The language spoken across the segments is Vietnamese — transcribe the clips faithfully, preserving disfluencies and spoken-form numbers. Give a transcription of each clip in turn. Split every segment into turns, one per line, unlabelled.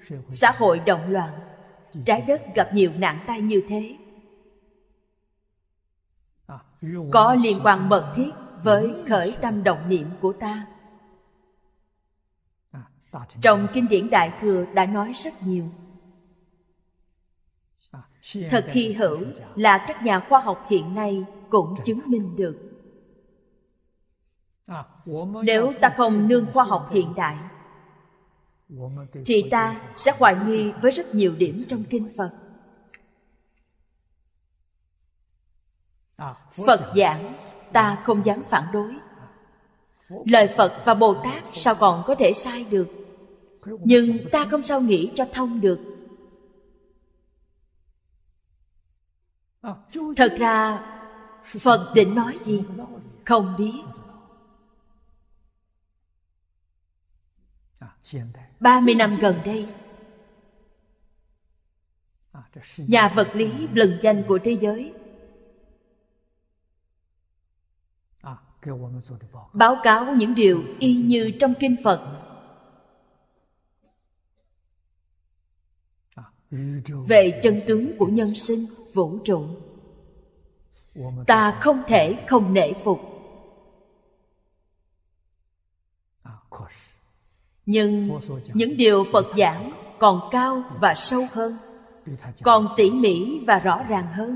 xã hội động loạn, trái đất gặp nhiều nạn tai như thế, có liên quan mật thiết với khởi tâm động niệm của ta. Trong kinh điển Đại Thừa đã nói rất nhiều. Thật hy hữu là các nhà khoa học hiện nay cũng chứng minh được. Nếu ta không nương khoa học hiện đại thì ta sẽ hoài nghi với rất nhiều điểm trong kinh Phật. Phật giảng ta không dám phản đối. Lời Phật và Bồ Tát sao còn có thể sai được? Nhưng ta không sao nghĩ cho thông được. Thật ra Phật định nói gì? Không biết. Ba mươi năm gần đây, nhà vật lý lừng danh của thế giới báo cáo những điều y như trong kinh Phật về chân tướng của nhân sinh, vũ trụ. Ta không thể không nể phục. Nhưng những điều Phật giảng còn cao và sâu hơn, còn tỉ mỉ và rõ ràng hơn.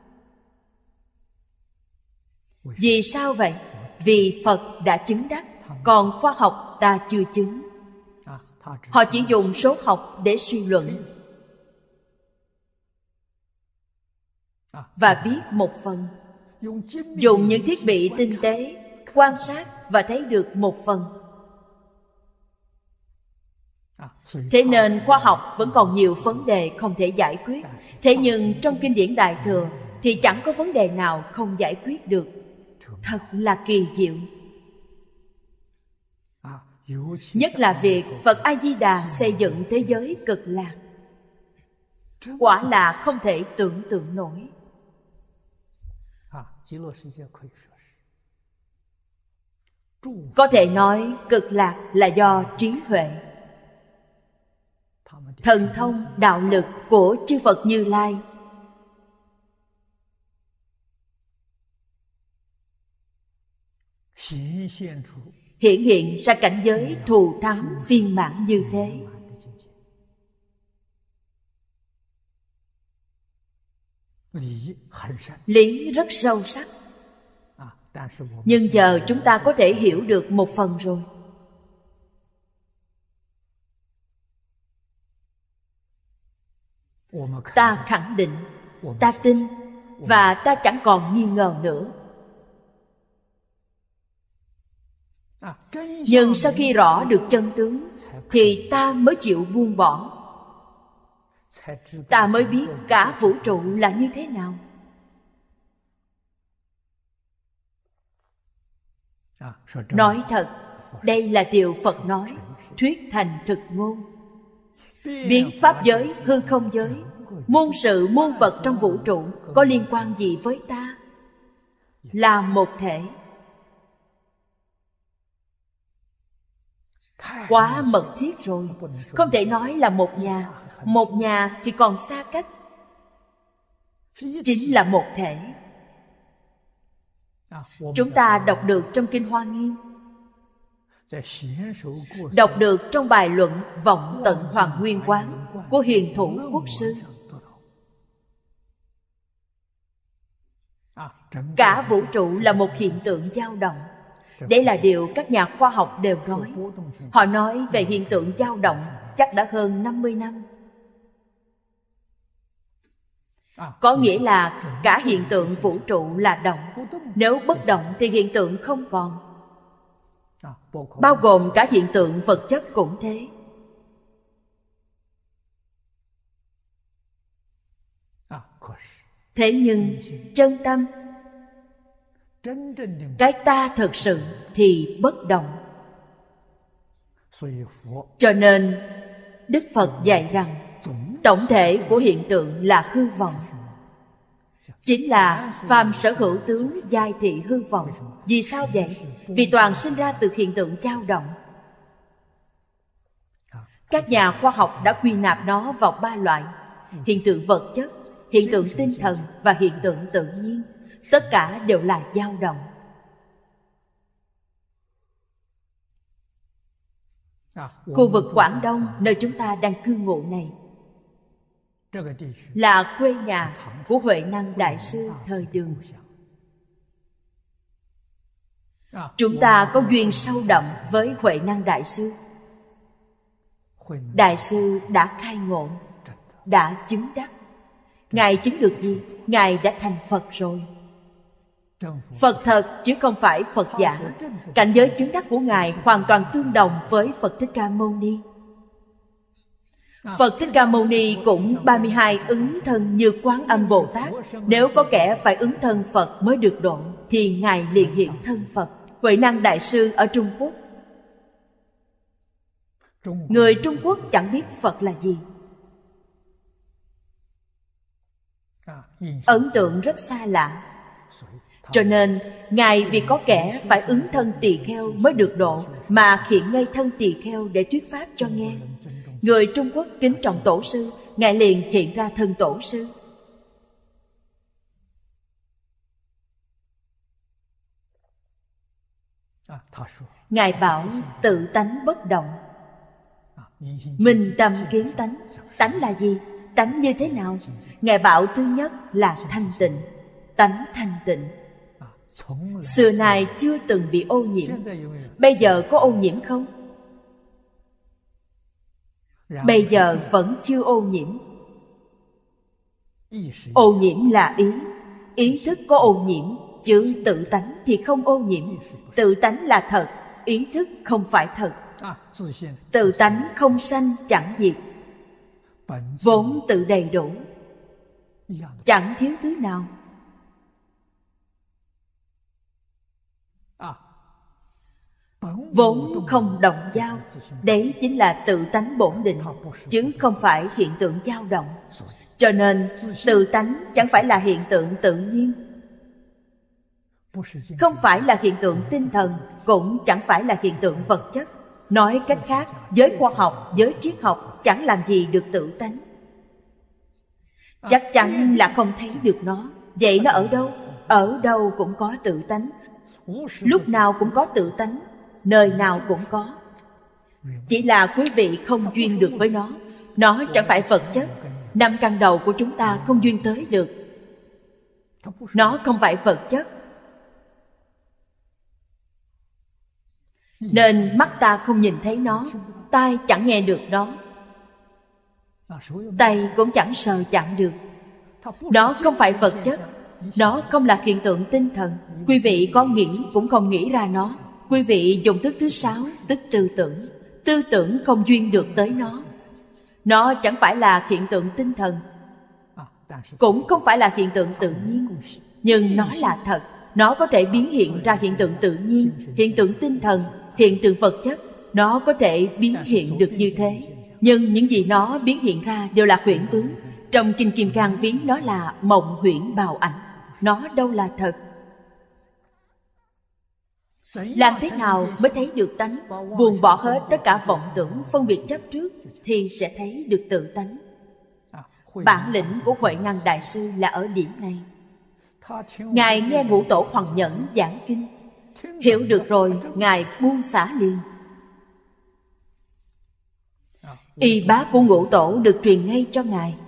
Vì sao vậy? Vì Phật đã chứng đắc, còn khoa học ta chưa chứng. Họ chỉ dùng số học để suy luận và biết một phần. Dùng những thiết bị tinh tế quan sát và thấy được một phần. Thế nên khoa học vẫn còn nhiều vấn đề không thể giải quyết. Thế nhưng trong kinh điển Đại Thừa thì chẳng có vấn đề nào không giải quyết được. Thật là kỳ diệu. Nhất là việc Phật A-di-đà xây dựng thế giới cực lạc, quả là không thể tưởng tượng nổi. Có thể nói cực lạc là do trí huệ, thần thông, đạo lực của chư Phật Như Lai hiện hiện ra cảnh giới thù thắng viên mãn như thế. Lý rất sâu sắc, nhưng giờ chúng ta có thể hiểu được một phần rồi. Ta khẳng định, ta tin, và ta chẳng còn nghi ngờ nữa. Nhưng sau khi rõ được chân tướng thì ta mới chịu buông bỏ. Ta mới biết cả vũ trụ là như thế nào. Nói thật, đây là điều Phật nói, thuyết thành thực ngôn. Biến pháp giới, hư không giới, muôn sự muôn vật trong vũ trụ có liên quan gì với ta? Là một thể. Quá mật thiết rồi, không thể nói là một nhà. Một nhà thì còn xa cách. Chính là một thể. Chúng ta đọc được trong Kinh Hoa Nghiêm, đọc được trong bài luận Vọng Tận Hoàng Nguyên Quán của Hiền Thủ Quốc Sư. Cả vũ trụ là một hiện tượng dao động. Đây là điều các nhà khoa học đều nói. Họ nói về hiện tượng dao động chắc đã hơn năm mươi năm. Có nghĩa là cả hiện tượng vũ trụ là động. Nếu bất động thì hiện tượng không còn. Bao gồm cả hiện tượng vật chất cũng thế. Thế nhưng chân tâm, cái ta thật sự thì bất động. Cho nên Đức Phật dạy rằng tổng thể của hiện tượng là hư vọng. Chính là phàm sở hữu tướng giai thị hư vọng. Vì sao vậy? Vì toàn sinh ra từ hiện tượng dao động. Các nhà khoa học đã quy nạp nó vào ba loại: hiện tượng vật chất, hiện tượng tinh thần và hiện tượng tự nhiên. Tất cả đều là dao động. Khu vực Quảng Đông, nơi chúng ta đang cư ngụ này, là quê nhà của Huệ Năng Đại Sư thời Đường. Chúng ta có duyên sâu đậm với Huệ Năng Đại Sư. Đại sư đã khai ngộ, đã chứng đắc. Ngài chứng được gì? Ngài đã thành Phật rồi. Phật thật chứ không phải Phật giả. Cảnh giới chứng đắc của Ngài hoàn toàn tương đồng với Phật Thích Ca Mâu Ni. Phật Thích Ca Mâu Ni cũng ba mươi hai ứng thân như Quán Âm Bồ Tát. Nếu có kẻ phải ứng thân Phật mới được độ, thì Ngài liền hiện thân Phật. Huệ Năng Đại Sư ở Trung Quốc, người Trung Quốc chẳng biết Phật là gì. Ấn tượng rất xa lạ. Cho nên Ngài vì có kẻ phải ứng thân tỳ kheo mới được độ, mà hiện ngay thân tỳ kheo để thuyết pháp cho nghe. Người Trung Quốc kính trọng tổ sư, Ngài liền hiện ra thân tổ sư. Ngài bảo tự tánh bất động, minh tâm kiến tánh. Tánh là gì? Tánh như thế nào? Ngài bảo thứ nhất là thanh tịnh. Tánh thanh tịnh xưa nay chưa từng bị ô nhiễm. Bây giờ có ô nhiễm không? Bây giờ vẫn chưa ô nhiễm. Ô nhiễm là ý. Ý thức có ô nhiễm, chứ tự tánh thì không ô nhiễm. Tự tánh là thật, ý thức không phải thật. Tự tánh không sanh chẳng diệt, vốn tự đầy đủ, chẳng thiếu thứ nào. Vốn không động dao. Đấy chính là tự tánh bổn định, chứ không phải hiện tượng dao động. Cho nên tự tánh chẳng phải là hiện tượng tự nhiên, không phải là hiện tượng tinh thần, cũng chẳng phải là hiện tượng vật chất. Nói cách khác, giới khoa học, giới triết học chẳng làm gì được tự tánh. Chắc chắn là không thấy được nó. Vậy nó ở đâu? Ở đâu cũng có tự tánh. Lúc nào cũng có tự tánh, nơi nào cũng có. Chỉ là quý vị không duyên được với nó. Nó chẳng phải vật chất. Năm căn đầu của chúng ta không duyên tới được. Nó không phải vật chất, nên mắt ta không nhìn thấy nó, tai chẳng nghe được nó, tay cũng chẳng sờ chạm được. Nó không phải vật chất, nó không là hiện tượng tinh thần. Quý vị có nghĩ cũng không nghĩ ra nó. Quý vị dùng thức thứ sáu, tức tư tưởng. Tư tưởng không duyên được tới nó. Nó chẳng phải là hiện tượng tinh thần, cũng không phải là hiện tượng tự nhiên. Nhưng nó là thật. Nó có thể biến hiện ra hiện tượng tự nhiên, hiện tượng tinh thần, hiện tượng vật chất. Nó có thể biến hiện được như thế. Nhưng những gì nó biến hiện ra đều là huyễn tướng. Trong Kinh Kim Cang ví nó là mộng huyễn bào ảnh. Nó đâu là thật. Làm thế nào mới thấy được tánh? Buông bỏ hết tất cả vọng tưởng, phân biệt chấp trước, thì sẽ thấy được tự tánh. Bản lĩnh của Huệ Năng Đại Sư là ở điểm này. Ngài nghe Ngũ Tổ Hoằng Nhẫn giảng kinh, hiểu được rồi, Ngài buông xả liền. Y bá của Ngũ Tổ được truyền ngay cho Ngài.